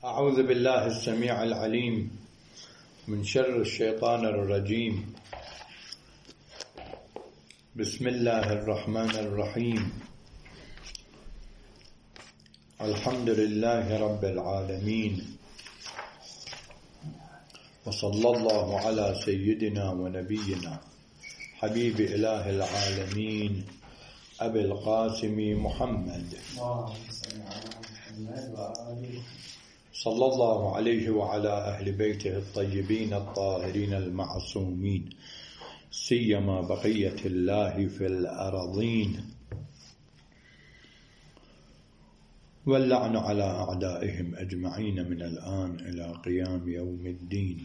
أعوذ بالله السميع العليم من شر الشيطان الرجيم. بسم الله الرحمن الرحيم. الحمد لله رب العالمين، وصلى الله على سيدنا ونبينا حبيب إله العالمين أبي القاسم محمد صلى الله عليه وعلى أهل بيته الطيبين الطاهرين المعصومين، سيما بقية الله في الأراضين، واللعن على أعدائهم أجمعين من الآن إلى قيام يوم الدين.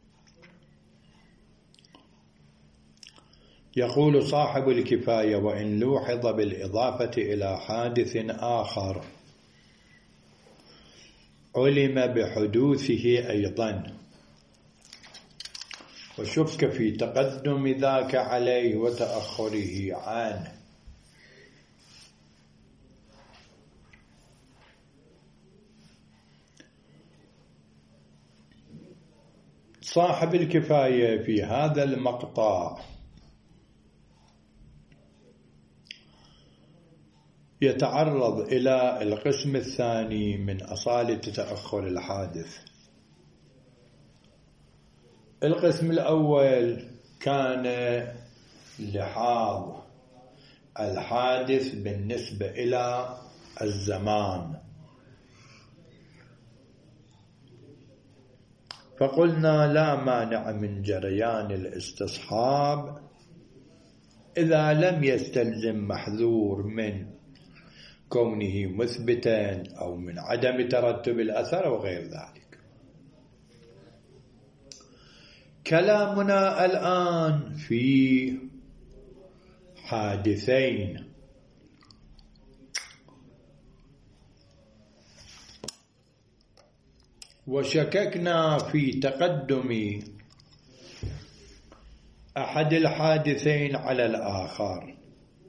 يقول صاحب الكفاية: وإن لوحظ بالإضافة إلى حادث آخر علم بحدوثه أيضا، وشك في تقدم ذاك عليه وتأخره عنه. صاحب الكفاية في هذا المقطع يتعرض إلى القسم الثاني من أصالة تأخر الحادث. القسم الأول كان لحاظ الحادث بالنسبة إلى الزمان، فقلنا لا مانع من جريان الاستصحاب إذا لم يستلزم محذور من كونه مثبتا أو من عدم ترتب الأثر وغير ذلك. كلامنا الآن في حادثين، وشككنا في تقدم أحد الحادثين على الآخر،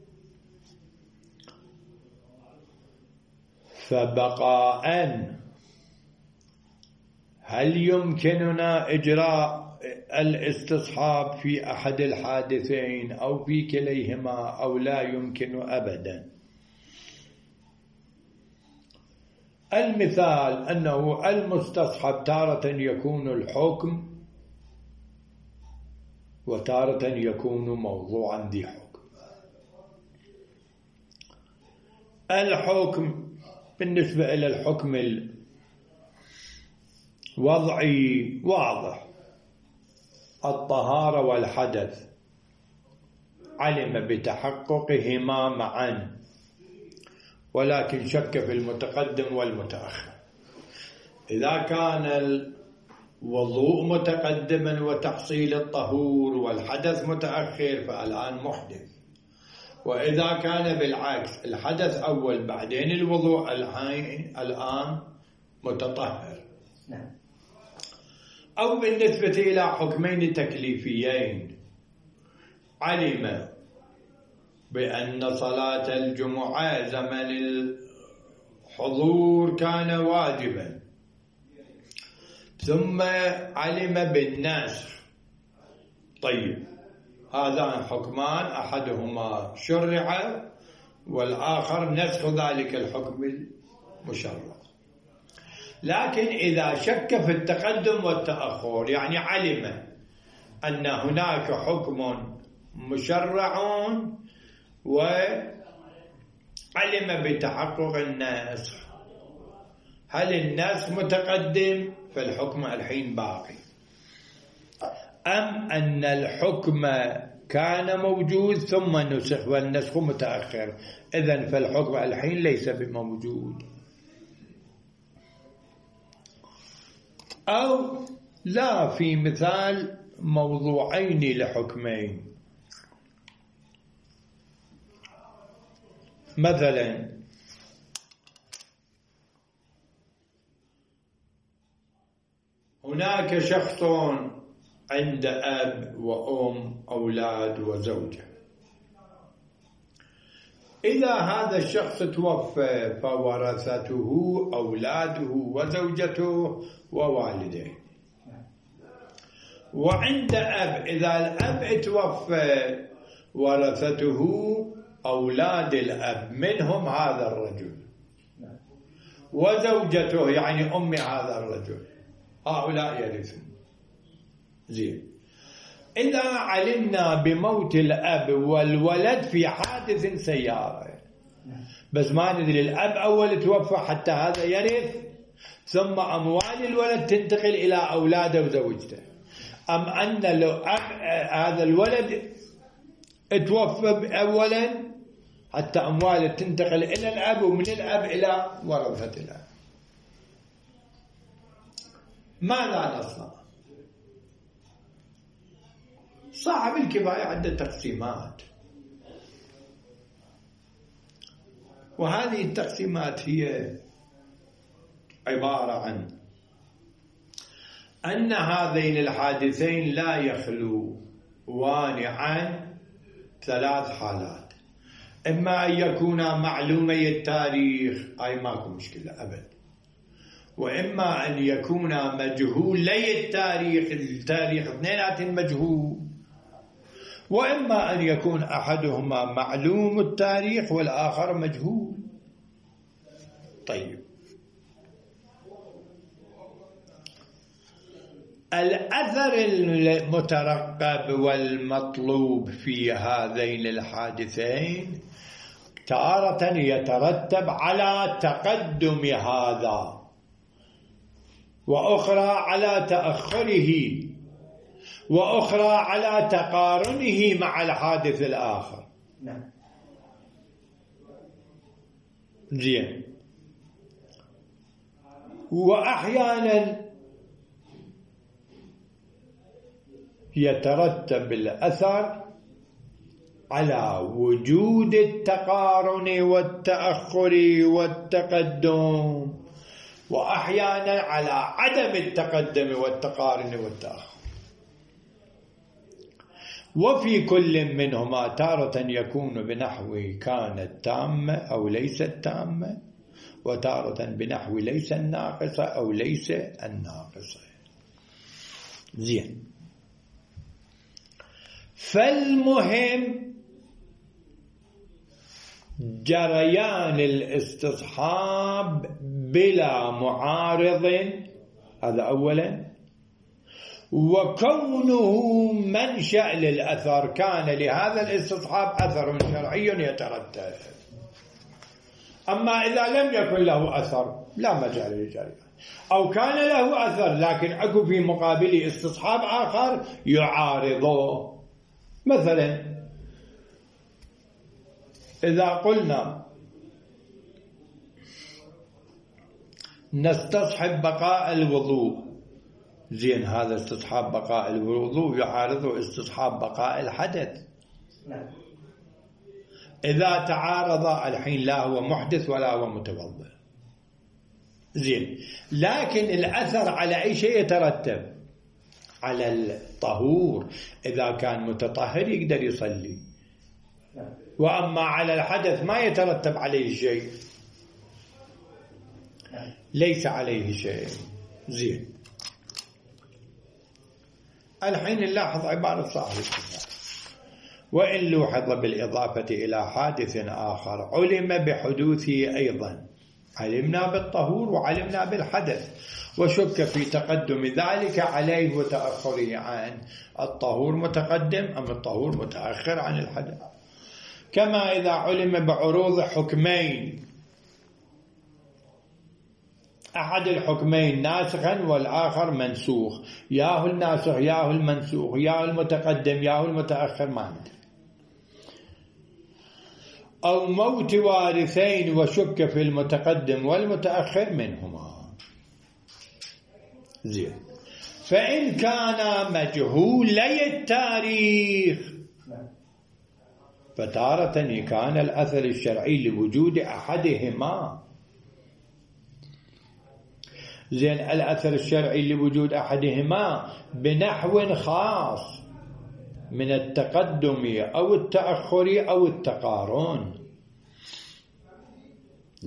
فبقاء هل يمكننا إجراء الاستصحاب في أحد الحادثين أو في كليهما أو لا يمكن أبدا؟ المثال أنه المستصحب تارة يكون الحكم وتارة يكون موضوعا ذي حكم. الحكم بالنسبة إلى الحكم الوضعي واضح، الطهارة والحدث علم بتحققهما معا، ولكن شك في المتقدم والمتأخر. إذا كان الوضوء متقدما وتحصيل الطهور والحدث متأخر فالآن محدث، وإذا كان بالعكس الحدث أول بعدين الوضوء الآن متطهر. أو بالنسبة إلى حكمين تكليفيين، علم بأن صلاة الجمعة زمن الحضور كان واجبا، ثم علم بالنسخ. طيب، هذان حكمان أحدهما شرع والآخر نسخ ذلك الحكم المشرع. لكن إذا شك في التقدم والتأخر، يعني علم أن هناك حكم مشرع وعلم بتحقق النسخ، هل النسخ متقدم فالحكم الحين باقي، أم أن الحكم كان موجود ثم نسخ والنسخ متأخر، إذن فالحكم الحين ليس بموجود. أو لا، في مثال موضوعين لحكمين، مثلا هناك شخص عند أب وأم أولاد وزوجة، إذا هذا الشخص توفى فورثته أولاده وزوجته ووالديه. وعند أب، إذا الأب توفى ورثته أولاد الأب منهم هذا الرجل وزوجته يعني أم هذا الرجل، هؤلاء يرثون. زين، إذا علمنا بموت الأب والولد في حادث سيارة، بس ما ندري الأب أول توفى حتى هذا يرث، ثم أموال الولد تنتقل إلى أولاده وزوجته، أم أن لو هذا الولد توفى أولا حتى أمواله تنتقل إلى الأب ومن الأب إلى ورثة الأب. ماذا نصنع؟ صاحب الكفاية عنده تقسيمات، وهذه التقسيمات هي عبارة عن أن هذين الحادثين لا يخلوان عن ثلاث حالات: إما أن يكونا معلومي التاريخ، أي ماكو مشكلة أبد، وإما أن يكونا مجهولي التاريخ اثنيناتهم مجهول، وإما أن يكون أحدهما معلوم التاريخ والآخر مجهول. طيب، الأثر المترقب والمطلوب في هذين الحادثين تارة يترتب على تقدم هذا، وأخرى على تأخره، وأخرى على تقارنه مع الحادث الآخر. زين، وأحيانا يترتب الأثر على وجود التقارن والتأخر والتقدم، وأحيانا على عدم التقدم والتقارن والتأخر. وفي كل منهما تارة يكون بنحو كانت تامة أو ليست تامة، وتارة بنحو ليس الناقصة أو ليس الناقصة. زين، فالمهم جريان الاستصحاب بلا معارض، هذا أولا، وكونه منشأ للأثر، كان لهذا الاستصحاب أثر شرعي يترتب. أما إذا لم يكن له أثر لا مجال للجريان، أو كان له أثر لكن أكو في مقابله استصحاب آخر يعارضه. مثلا إذا قلنا نستصحب بقاء الوضوء، زين، هذا استصحاب بقاء الوضوء يعارضه استصحاب بقاء الحدث. إذا تعارض الحين لا هو محدث ولا هو متوضئ. زين، لكن الأثر على أي شيء يترتب؟ على الطهور، إذا كان متطهر يقدر يصلي، وأما على الحدث ما يترتب عليه شيء، ليس عليه شيء. زين، الحين نلاحظ عبارة صاحب الكتاب: وإن لوحظ بالإضافة إلى حادث آخر علم بحدوثه أيضا، علمنا بالطهور وعلمنا بالحدث، وشك في تقدم ذلك عليه وتأخره عن الطهور متقدم أم الطهور متأخر عن الحدث. كما إذا علم بعروض حكمين، أحد الحكمين ناسخا والآخر منسوخ، ياهو الناسخ ياهو المنسوخ ياهو المتقدم ياهو المتأخر، ما ندري. أو موت وارثين وشك في المتقدم والمتأخر منهما. زين، فإن كان مجهولي التاريخ فتارة كان الأثر الشرعي لوجود أحدهما. زين، الأثر الشرعي لوجود أحدهما بنحو خاص من التقدم أو التأخر أو التقارن،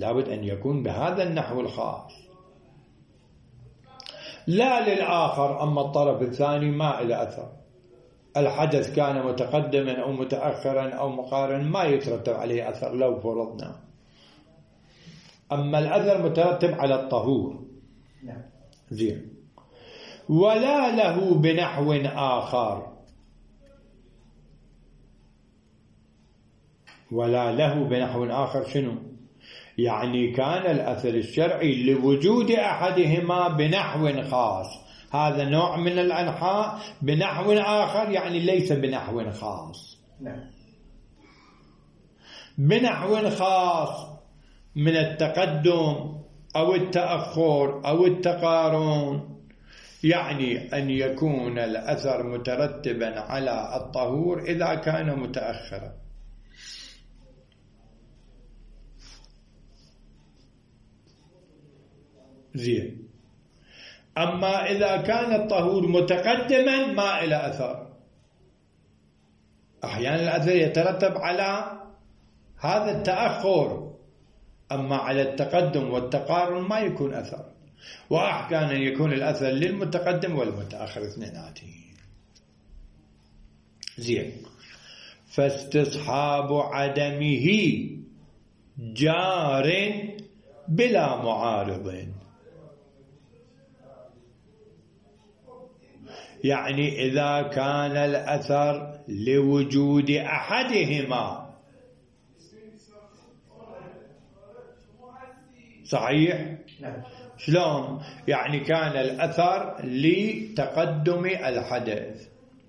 لابد أن يكون بهذا النحو الخاص، لا للآخر. أما الطرف الثاني ما إلى أثر، الحدث كان متقدما أو متأخرا أو مقارنا ما يترتب عليه أثر لو فرضنا. أما الأثر مترتب على الطهور. زين. ولا له بنحو آخر، ولا له بنحو آخر شنو؟ يعني كان الأثر الشرعي لوجود أحدهما بنحو خاص، هذا نوع من الأنحاء. بنحو آخر يعني ليس بنحو خاص. بنحو خاص من التقدم أو التأخر أو التقارن، يعني أن يكون الأثر مترتبا على الطهور إذا كان متأخرا. زين. أما إذا كان الطهور متقدما ما إلى أثر. أحيانا الأثر يترتب على هذا التأخر، أما على التقدم والتقارن ما يكون أثر. وأحيانا يكون الأثر للمتقدم والمتأخر اثنيناتهم. زين. فاستصحاب عدمه جار بلا معارض، يعني إذا كان الأثر لوجود أحدهما. صحيح؟ شلون؟ يعني كان الأثر لتقدم الحدث،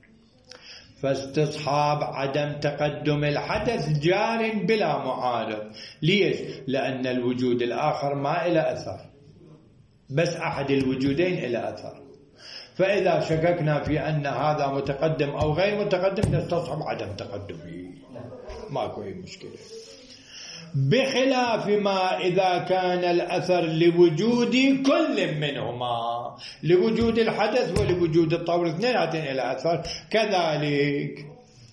فاستصحاب عدم تقدم الحدث جار بلا معارض. ليش؟ لأن الوجود الآخر ما إلى أثر، بس أحد الوجودين إلى أثر. فإذا شككنا في أن هذا متقدم أو غير متقدم نستصحب عدم تقدمه، ماكو أي مشكلة. بخلاف ما إذا كان الأثر لوجود كل منهما، لوجود الحدث ولوجود الطور اثنيناتين إلى أثر كذلك.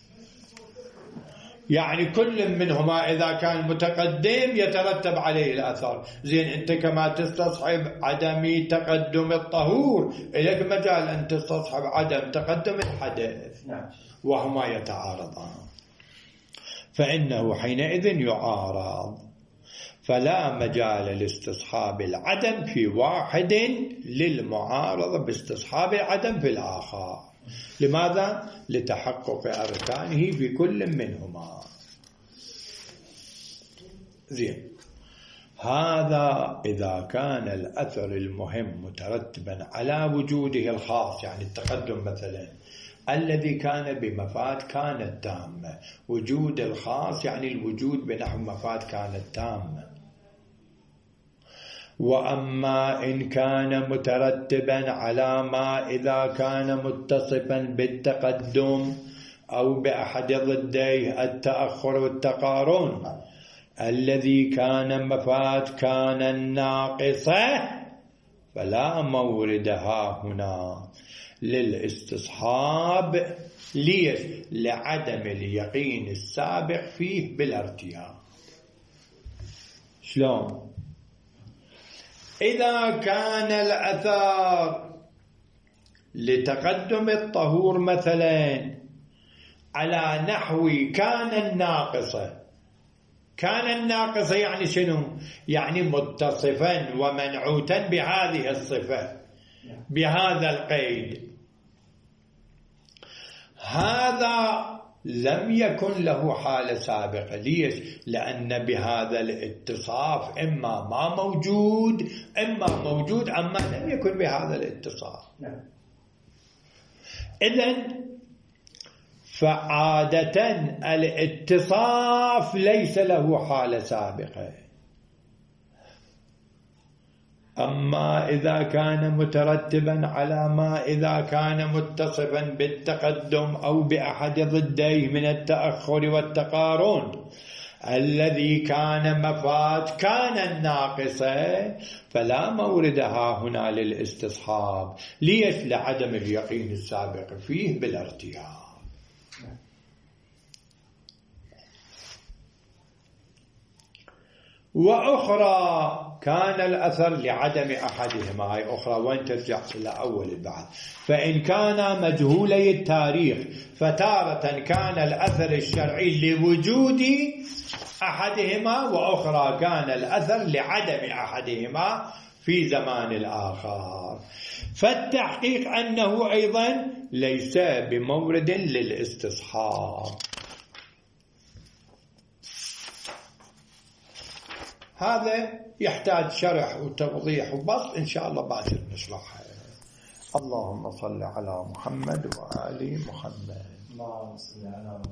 يعني كل منهما إذا كان متقدم يترتب عليه الأثر. زين، أنت كما تستصحب عدم تقدم الطهور إليك مجال أن تستصحب عدم تقدم الحدث، وهما يتعارضان، فإنه حينئذ يعارض. فلا مجال لاستصحاب العدم في واحد للمعارضة باستصحاب العدم في الآخر. لماذا؟ لتحقق أركانه في كل منهما. زين. هذا إذا كان الأثر المهم مترتبا على وجوده الخاص، يعني التقدم مثلا الذي كان بمفاد كانت تامة. وجود الخاص يعني الوجود بنحو مفاد كانت تامة. وأما إن كان مترتبا على ما إذا كان متصفا بالتقدم أو بأحد ضديه التأخر والتقارن الذي كان مفاد كان الناقصة، فلا موردها هنا للاستصحاب. ليش؟ لعدم اليقين السابق فيه بالارتياب. شلون؟ إذا كان الأثر لتقدم الطهور مثلا على نحو كان الناقصة، كان الناقصة يعني شنو؟ يعني متصفا ومنعوتا بهذه الصفة بهذا القيد، هذا لم يكن له حالة سابقة. ليش؟ لأن بهذا الاتصاف إما ما موجود إما موجود أما لم يكن بهذا الاتصاف. إذن فعادة الاتصاف ليس له حالة سابقة. أما إذا كان مترتبا على ما إذا كان متصفا بالتقدم أو بأحد ضديه من التأخر والتقارن الذي كان مفاد كان الناقصة، فلا موردها هنا للاستصحاب. ليش؟ لعدم اليقين السابق فيه بالارتياب. وأخرى كان الأثر لعدم أحدهما. هاي أخرى وين ترجع إلى أول البحث. فإن كان مجهولي التاريخ فتارة كان الأثر الشرعي لوجود أحدهما، وأخرى كان الأثر لعدم أحدهما في زمان الآخر. فالتحقيق أنه أيضا ليس بمورد للاستصحاب. هذا يحتاج شرح وتوضيح وبسط إن شاء الله باكر نشرحها. اللهم صل على محمد وآل محمد.